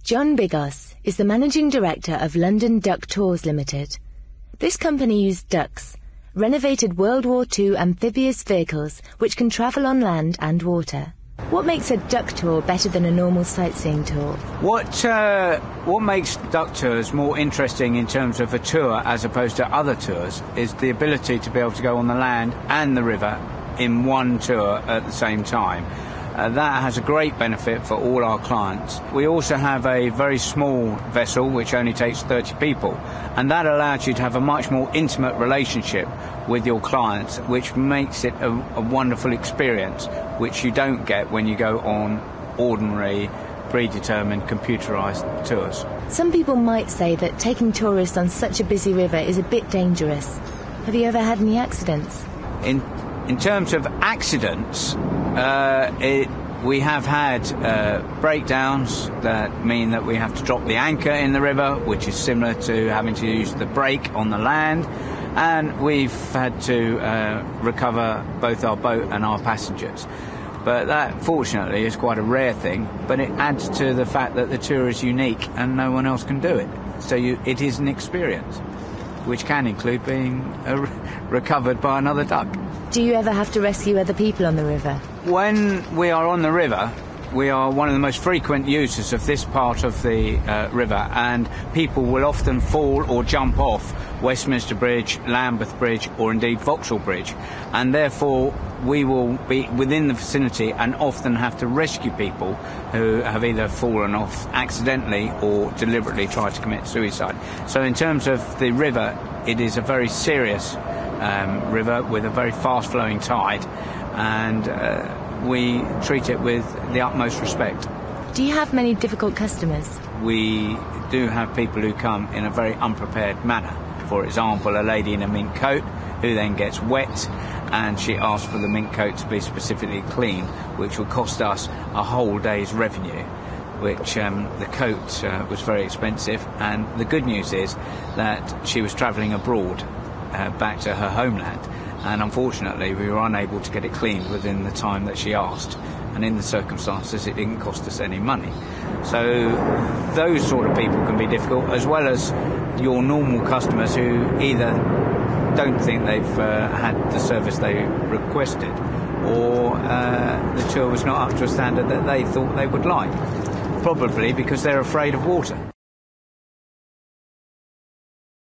John Bigos is the Managing Director of London Duck Tours Limited. This company used ducks, renovated World War II amphibious vehicles which can travel on land and water. What makes a duck tour better than a normal sightseeing tour? What makes duck tours more interesting in terms of a tour as opposed to other tours is the ability to be able to go on the land and the river in one tour at the same time. That has a great benefit for all our clients. We also have a very small vessel which only takes 30 people, and that allows you to have a much more intimate relationship with your clients, which makes it a wonderful experience, which you don't get when you go on ordinary, predetermined, computerised tours. Some people might say that taking tourists on such a busy river is a bit dangerous. Have you ever had any accidents? In terms of accidents, we have had breakdowns that mean that we have to drop the anchor in the river, which is similar to having to use the brake on the land, and we've had to recover both our boat and our passengers. But that, fortunately, is quite a rare thing, but it adds to the fact that the tour is unique and no one else can do it. So it is an experience, which can include being recovered by another duck. Do you ever have to rescue other people on the river? When we are on the river, we are one of the most frequent users of this part of the river, and people will often fall or jump off Westminster Bridge, Lambeth Bridge, or indeed Vauxhall Bridge, and therefore we will be within the vicinity and often have to rescue people who have either fallen off accidentally or deliberately tried to commit suicide. So in terms of the river, it is a very serious river with a very fast-flowing tide, and we treat it with the utmost respect. Do you have many difficult customers? We do have people who come in a very unprepared manner. For example, a lady in a mink coat who then gets wet, and she asks for the mink coat to be specifically cleaned, which will cost us a whole day's revenue, which the coat was very expensive. And the good news is that she was travelling abroad back to her homeland, and unfortunately we were unable to get it cleaned within the time that she asked, and in the circumstances it didn't cost us any money. So those sort of people can be difficult, as well as your normal customers who either don't think they've had the service they requested, or the tour was not up to a standard that they thought they would like, probably because they're afraid of water.